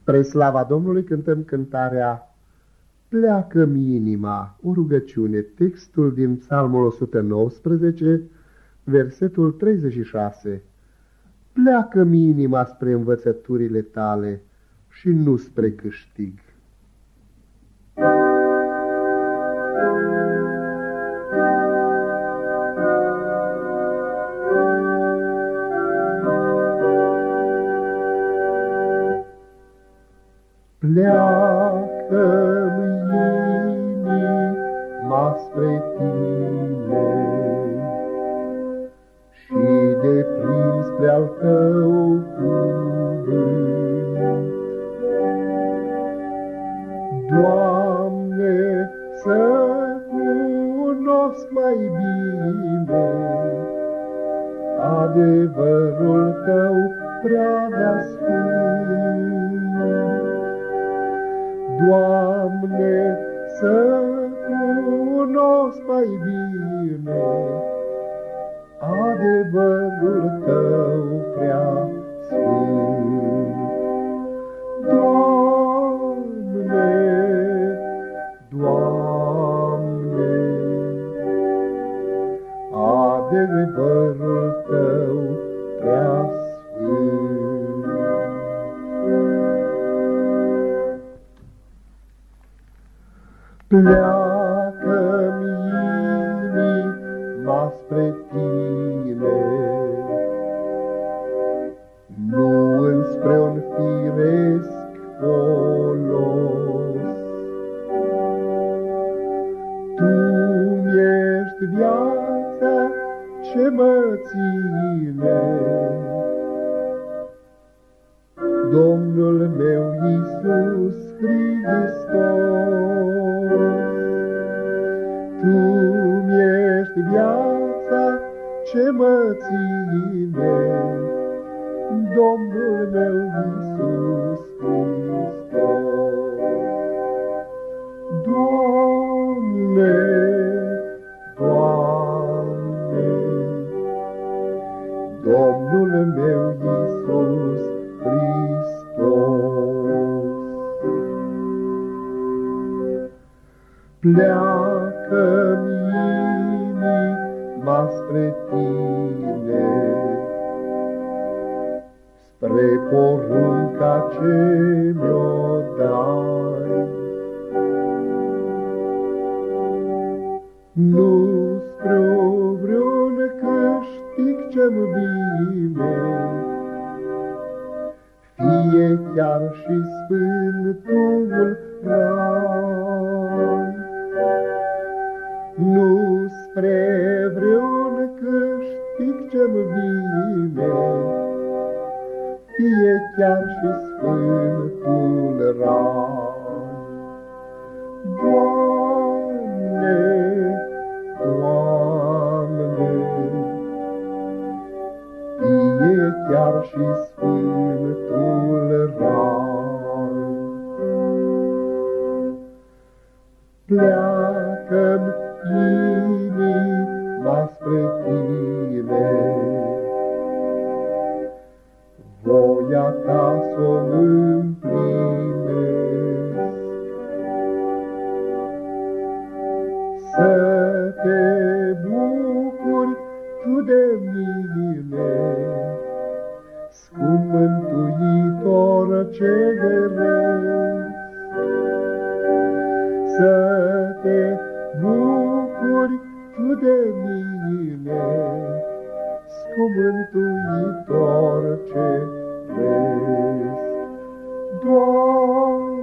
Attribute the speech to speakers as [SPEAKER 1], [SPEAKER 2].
[SPEAKER 1] Spre slava Domnului cântăm cântarea Pleacă-mi inima, o rugăciune, textul din Psalmul 119, versetul 36. Pleacă-mi inima spre învățăturile tale și nu spre câștig. Pleacă-mi inima spre tine și deprins spre al tău cuvânt. Doamne, să cunosc mai bine adevărul tău prea sfânt. Doamne, să cunosc mai bine adevărul tău prea sfânt. Doamne, Doamne, adevărul tău prea sfânt. Pleacă-mi inima spre tine, nu înspre un firesc folos. Tu-mi ești viața ce mă ține, Domnul meu Iisus Hristos. Tu-mi ești viața ce mă ține, Domnul meu Iisus Hristos. Doamne, Doamne, Domnul meu Iisus Hristos. Pleacă-mi inima spre tine, spre porunca ce mi-o dai, nu spre vreun câștig ce-mi vine, fie chiar și sfântul rai. Nu spre vreun câștig ce-mi vine, fie chiar și sfântul rai. Doamne, Doamne, fie chiar și sfântul rai. Pleacă-mi inima spre tine, voia ta s-o împlinesc. Să te bucuri tu de mine, scump Mântuitor ce grăiesc. Să te bucuri tu de mine, scump Mântuitor ce grăiesc. Doamne,